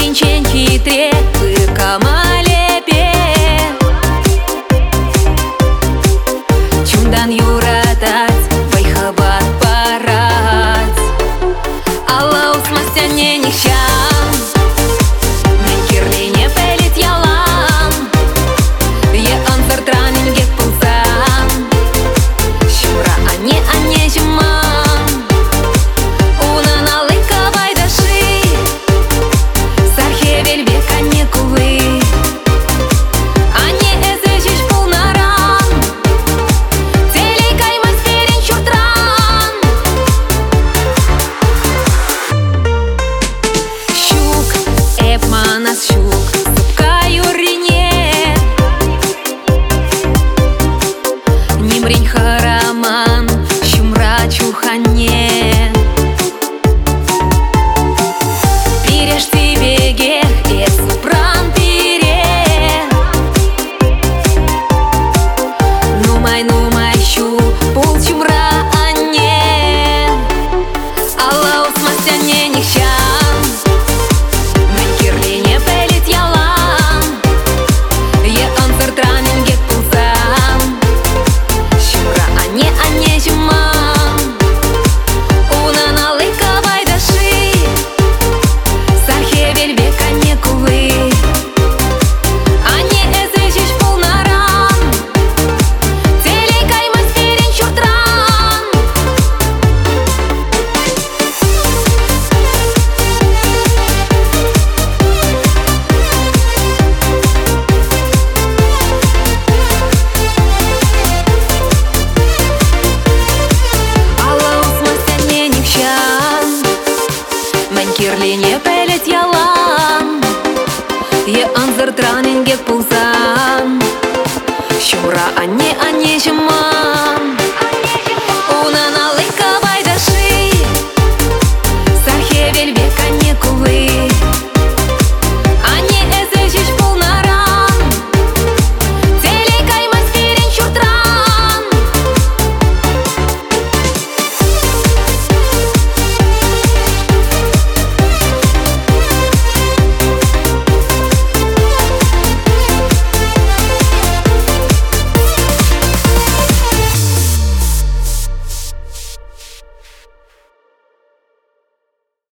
Ринчен хитре, камалепе Чундан юратать, байхабат парать Алла усмастяне нихчан Мен кирлине пелит ялам Е ансар транин гет пулсан Шура ане жиман Унан алыка байдаши Сархе вельбе каникулы Ане эзе жиш пулнаран Телей каймас перен чуртран Щук, эпманас щук Сыпка юрине Нимрень хараман Шумра чухане Пиреш ты беге Эсупран пире Нумай щу Пул чумра ане Алла усмастяне нихчан Мен кирлине пелит ялам Е ансар транин гет пулсан Шура ане жиман Унан алыка байдаши Сархе вельбе каникулы Ане эзе жиш пулнаран Телей каймас перен чуртран Алла усмастяне нихчан Мен кирлине пелет ялам Е анзар транин гет пулсан Шумра ане жиман